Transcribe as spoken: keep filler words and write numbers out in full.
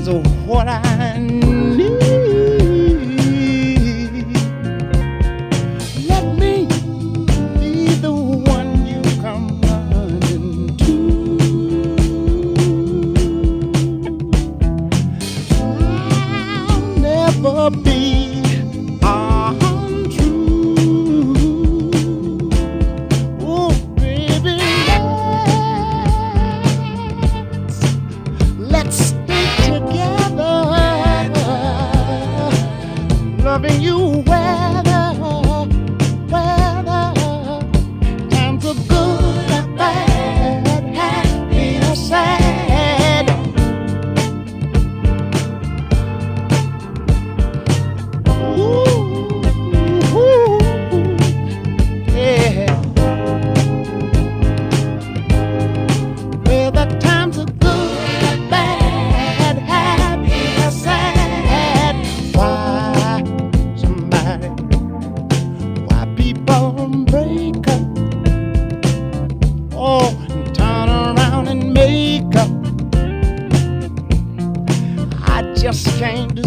is what I need. Let me be the one you come running to. I'll never be untrue. Oh, baby, let's stay together, loving you weather, weather. Times are good or bad, happy or sad. Ooh, ooh, yeah. Whether times are good or bad, happy or sad. Why somebody, why people break up, oh, and turn around and make up? I just can't